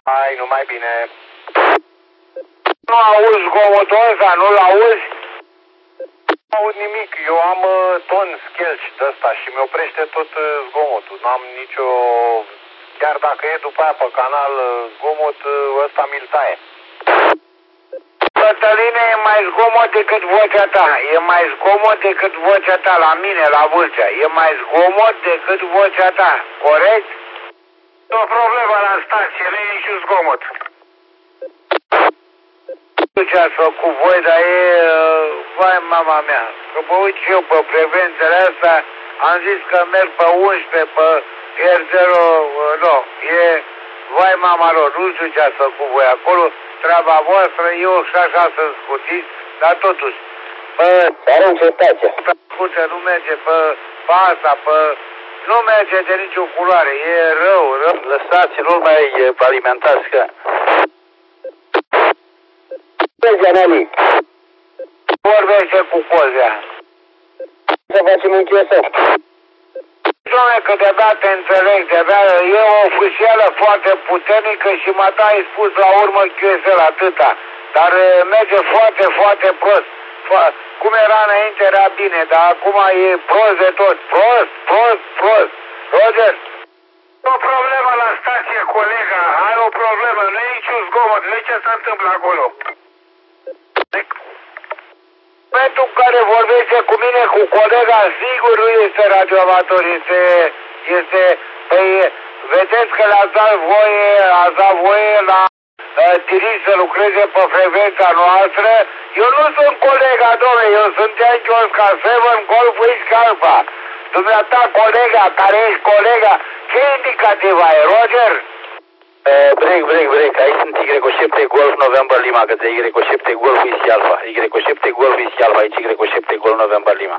Hai, nu mai bine. Nu auzi zgomotul ăsta, nu-l auzi? Nu aud nimic, eu am ton schelci de ăsta și mi-oprește tot zgomotul. N-am nicio... Chiar dacă e după aia pe canal zgomot, ăsta mi-l taie. Cătăline, e mai zgomot decât vocea ta. E mai zgomot decât vocea ta la mine, la Vâlcea. E mai zgomot decât vocea ta, corect? O problemă la stație, nu e niciun zgomot. Ce ați făcut voi, dar e... vai, mama mea, că mă uit și eu pe frecvențele astea, am zis că merg pe 11, pe R0, nu, e... vai, mama lor, nu știu ce ați făcut voi acolo, treaba voastră, eu și așa sunt scutiți, dar totuși, Arunce stația. pe nu merge, pe asta, pe... nu merge de nicio culoare, e rău. Lăsați, nu mai alimentați, că... Cozea, Nani. Vorbește cu Cozea. Să facem un chiosă. Doamne, că de-abia te înțeleg, de-abia e o oficială foarte puternică și mă ai spus la urmă QSL atâta. Dar merge foarte, foarte prost. Cum era înainte era bine, dar acum e prost de tot. Prost, prost, prost. Roger? O problemă la stație, colega, ai o problemă, nu e niciun zgomot, nu e ce se întâmplă acolo. În momentul în care vorbește cu mine, cu colega, sigur nu este radioamator, este, păi, vedeți că le-ați dat voie la Tiri să lucreze pe frecvența noastră. Eu nu sunt colega, domnule, eu sunt Yankee Oscar 7 Golf Whiskey Alpha. Dumneata, colega, care ești colega, ce indicativ ai, Roger? Break. Aici sunt Y7 Golf November Lima, către Y7 Golf Whisky Alpha. Y7 Golf Whisky Alpha, aici Y7 Golf November Lima.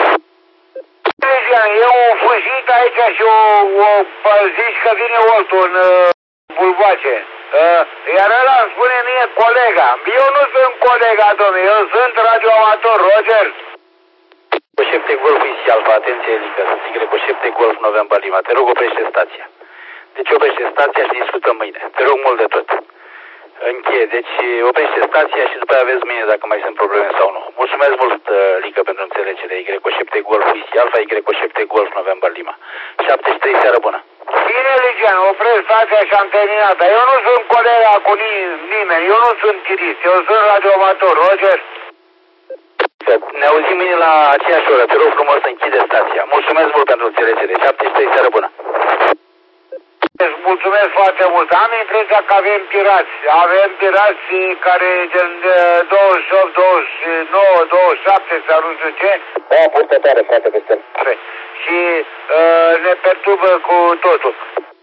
E un fugit aici și zici că vine ortul în bulboace. Iar ăla îmi spune mie colega. Eu nu sunt colega, domnule, eu sunt radioamator, Roger. Y7 Golf Whisky Alpha, atenție, Elica, sunt Y7 Golf November Lima. Te rog, oprește stația. Deci oprește stația și discutăm mâine. Te rog mult de tot. Încheie. Deci oprește stația și după aia vezi mâine dacă mai sunt probleme sau nu. Mulțumesc mult, Lică, pentru înțelegere. Y7 Golf Whisky Alpha, Y7 Golf November Lima. 73, seară bună. Bine, Ligian, opresc stația și am terminat. Dar eu nu sunt colega cu nimeni. Eu nu sunt tirist. Eu sunt radioamator, Roger. Ne auzim mâine la aceeași oră. Te rog frumos să închide stația. Mulțumesc mult pentru înțelegere. 73, seară bună. Mulțumesc foarte mult. Am impresia că avem pirați. Avem pirați care din 28, 29, 27 sau nu știu ce. Da, purtătoare, frate, peste. Și ne perturbă cu totul.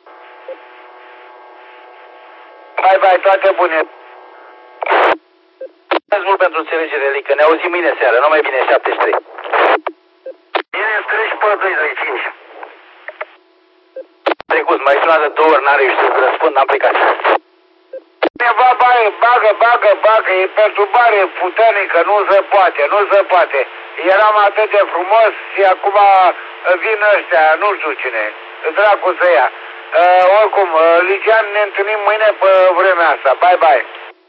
Bye, toate bune. Mulțumesc mult pentru înțelegere, Lică. Ne auzim mâine seară. Numai bine, 73. Bine, treci pe 25. Trecut, mai sunat de 2 ori, n-are eu să răspund, n-am plecat. Cineva bagă, e perturbare puternică, nu se poate. Eram atât de frumos și acum vin ăștia, nu știu cine, dracu să ia. Oricum, Ligian, ne întâlnim mâine pe vremea asta. Bye.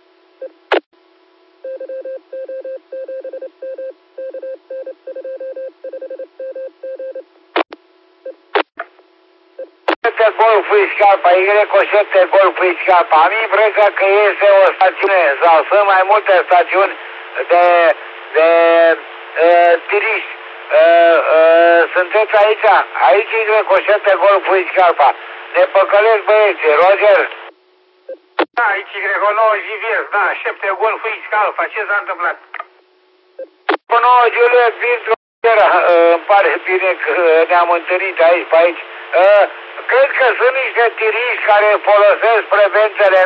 Golf Whisky Alpha, Y7 Golf Whisky Alpha. Am impresia că este o stațiune sau sunt mai multe stațiuni de turiști. Sunteți aici? Aici Y7 Golf Whisky Alpha. Ne păcălesc băieții, Roger? Da, aici Y9 JVS, da, 7 Golf Whisky Alpha. Ce s-a întâmplat? Y9 Juliet Vintru, îmi pare bine că ne-am întâlnit aici, pe aici. Cred că sunt niște tiriști care folosesc frecvențele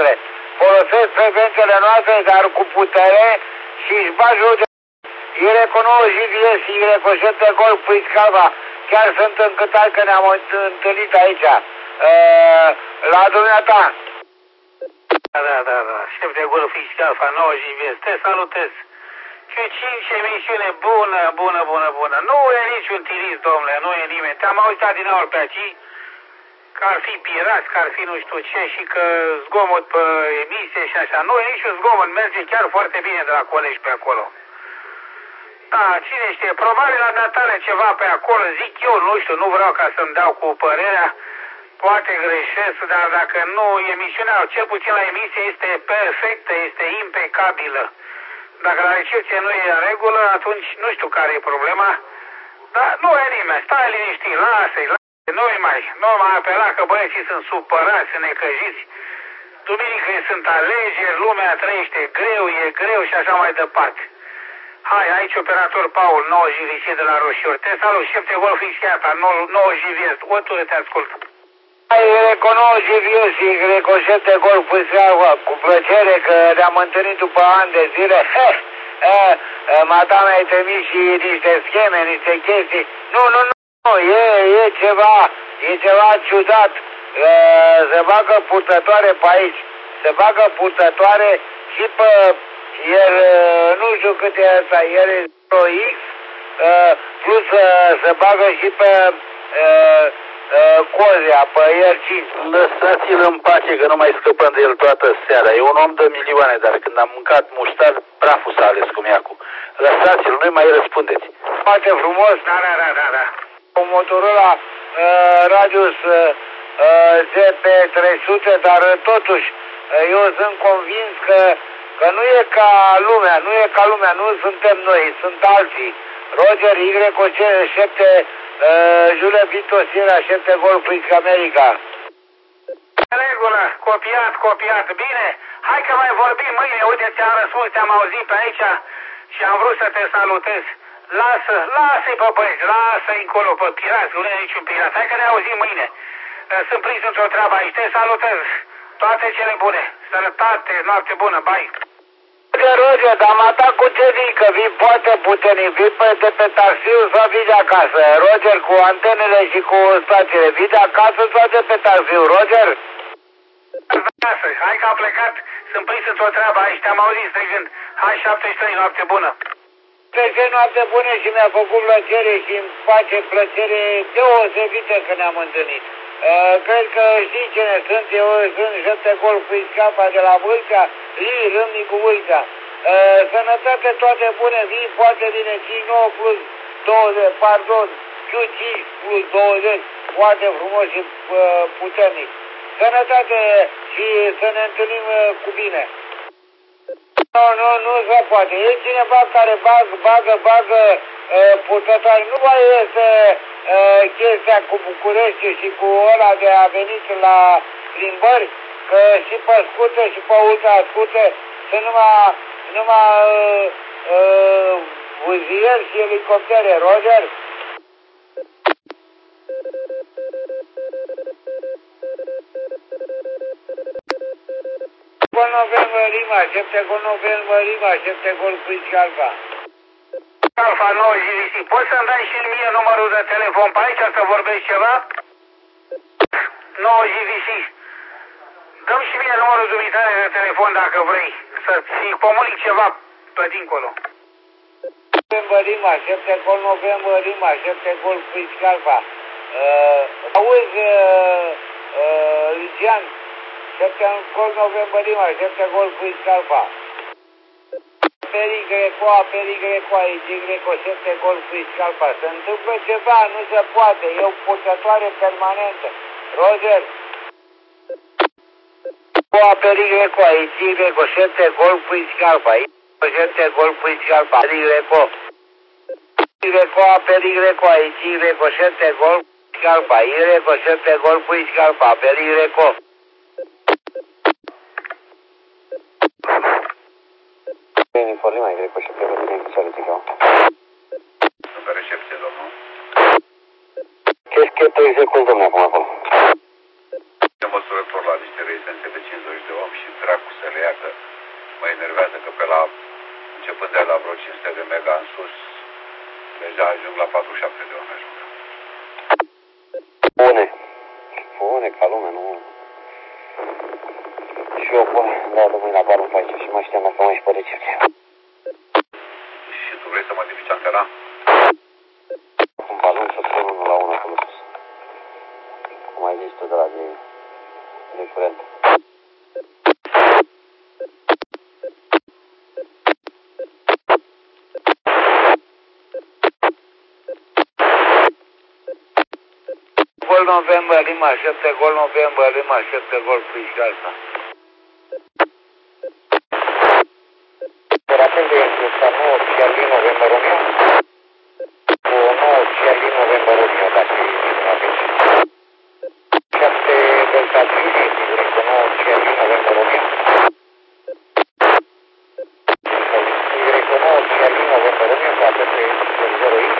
noastre, dar cu putere și își bat joc de Y9 JVS și Y7 Golf Whisky Alpha. Chiar sunt încântat că ne-am întâlnit aici, la dumneata. Da, 7 Golf Whisky Alpha, 9 JVS, te salutez. Și 5 emisiune bună. Nu e niciun tirist, domnule, nu e nimeni. Te-am uitat din aur pe aici. că ar fi pirați, că ar fi nu știu ce și că zgomot pe emisie și așa. Nu e niciun zgomot, merge chiar foarte bine de la colegi pe acolo. Da, cine știe, probabil la Natale ceva pe acolo, zic eu, nu știu, nu vreau ca să-mi dau cu părerea, poate greșesc, dar dacă nu, emisiunea, cel puțin la emisie, este perfectă, este impecabilă. Dacă la recepție nu e în regulă, atunci nu știu care e problema, dar nu e nimeni, stai liniștit, lasă-i, nu mai apela că băieții sunt supărați, sunt necăjiți. Duminică sunt alegeri, lumea trăiește greu, e greu și așa mai departe. Hai, aici operator Paul, 9 JVC de la Roșiori. Te salut, șef de golf Ischiata, 9 JVS. O tu te ascult. Hai, Greco 9 JVS și Greco șef de golf Ischiata, cu plăcere că ne-am întâlnit după ani de zile. Mata mi-ai trimis și niște scheme, niște chestii. Nu, e ceva ciudat. Se bagă purtătoare pe aici. Se bagă purtătoare și pe... Iar nu știu cât e asta, iar e 0X, plus se bagă și pe Cozia, pe IR5. Lăsați-l în pace că nu mai scăpăm de el toată seara. E un om de milioane, dar când am mâncat muștar, praful s-a ales cum iacu. Lăsați-l, nu-i mai răspundeți. Foarte frumos. Da. Un Motorola Radius ZP300, dar totuși eu sunt convins că nu e ca lumea, nu suntem noi, sunt alții. Roger Y7, Julia Victor Sierra, 7 Golf X America. Regulă, copiat, bine. Hai că mai vorbim mâine, uite ți-am răspuns, te-am auzit pe aici și am vrut să te salutez. Lasă-i pe băieți, lasă-i încolo pe pirați, nu e niciun pirat. Hai că ne auzim mâine. Sunt prins într-o treabă aici, te salutez. Toate cele bune, sănătate, noapte bună, bye. Roger, dar mă atac cu ce vii, că vii foarte puternic, vii de pe taxiu sau vii de acasă? Roger, cu antenele și cu stațiile, vii de acasă sau de pe taxiu, Roger? Hai că am plecat, sunt prins într-o treabă aici, te-am auzit strigând. Hai 73, noapte bună. Ce noapte bună și mi-a făcut plăcere și îmi face plăcere deosebită că ne-am întâlnit. Cred că știi cine sunt, eu sunt șef de golf Iscapa de la Vâlcea, Râmnicu Vâlcea. Sănătate, toate bune, vii foarte bine, 5 plus 20, pardon, Q5 plus 20, foarte frumos și puternic. Sănătate și să ne întâlnim cu bine. Nu se poate. E cineva care bagă purtătoare. Nu mai este chestia cu București și cu ăla de a venit la plimbări, că și pe scute și pe ultra scute sunt numai buzieri și elicoptere. Roger? Șepte Golf Alfa. Alfa 9 JVC. Poți să-mi dai și mie numărul de telefon pe aici să vorbești ceva? 9 JVC. Dă-mi și mie numărul dumitare de telefon dacă vrei, să-ți comunic ceva pe dincolo. Șepte Golf Alfa. Auzi, Lucian, șepte Golf Alfa. Perigrecoa, Y, șepte Golf Alfa. Se întâmplă ceva, nu se poate, e o purtătoare permanentă. Roger? Perigrecoa, Y, șepte Golf Alfa. Șepte Golf Alfa. Perigrecoa, Y, șepte Golf Alfa. Y, șepte Golf Alfa. Perigrecoa. Informa Greco și pe solicităm. Pe recepție, domnul. Ce tu execuți, domnule, acum acolo? De măsurător la niște rezistențe de 50 de oameni și dracu să le ia, că mă enervează că pe la, începând de la vreo 500 de mega în sus, deja ajung la 47 de oameni ajung. Bune, ca lume, nu? Și eu, da, domnule, la balon pe aici și mă știam dacă mă ești pe recepție. Și tu vrei să modifici antena? Un balon să pun 1 la 1 acolo sus. Cum ai zis tu de la gol November Lima 7 gol November Lima 7 gol Friș Alfa. Operativ de Influxa 9 Charlie November Romeo. Cu 9 Charlie November Romeo, dacă e disponibil. 7 Delta Julie, sigur, cu 9 Charlie November Romeo. Sigur, cu 9 Charlie November Romeo, cu ATP 0X.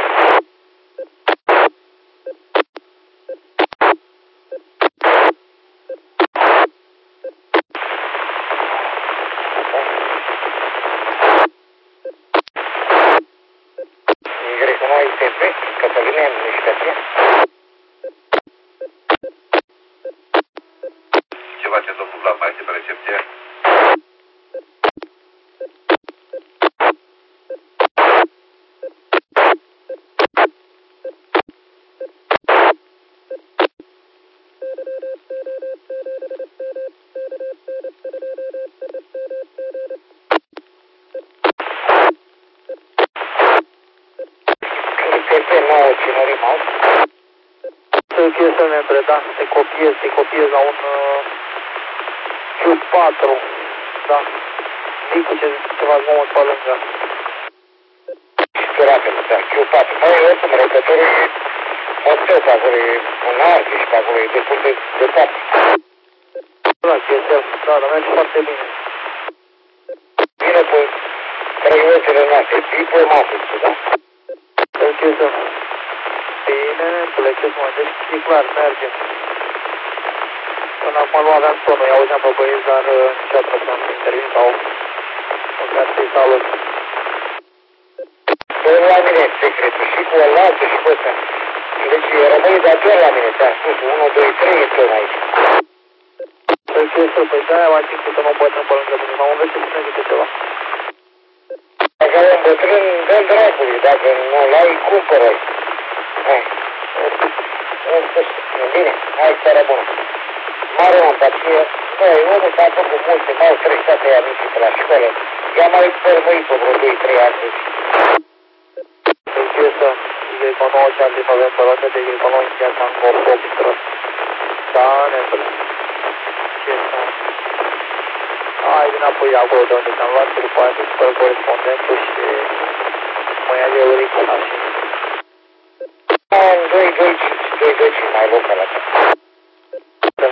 ITP, Cătălina, mișcație. Ce face domnul Vlad, mai este pe recepție? ITP 9, Cinorii Maus. Trebuie să ne preda, te copiez la un Q4, da. Zic cu ceva zgomot pe lângă. Sperabil, da, Q4. Mai e oricum, răcătorul e monteu pe acolo, e un artiș pe acolo, e destul de departe. Da, QSL, da, dar merge foarte bine. Bine pe trăiuțele noastre, tipul matrixul, da? QSL. Bine, nețule, ce mă, deci e clar, merge. Până acum nu aveam sonul, i-auzeam pe băieți, dar niciodată nu am intervin sau măcar să-i salut. Păi la mine secretul și cu ălaltă și cu ăsta. Deci rămâi de atunci la mine, ți-am spus, 1, 2, 3 e tot aici. Păi ce să, păi de-aia m-am simțit că nu bătrân pe lângă mine, m-am învățat să zice ceva. Dacă ai un bătrân, dă-l dracului, dacă nu l-ai, cumpără-l. Hai. Bine, hai, seara bună. Mare empatie. Băi, omul s-a făcut multe, m-au stresat pe amicii pe la școală. I-am mai părmăit pe vreo 2-3 ani. Deci să Y9 Charlie November, roată de Y9 India Tango 8 Pistros. Da, neînțeles. Ce să... Hai înapoi acolo de unde ți-am luat și după aia să spăr corespondentul și mă ia de auricular și... În 2-2-5 mai local așa. Da.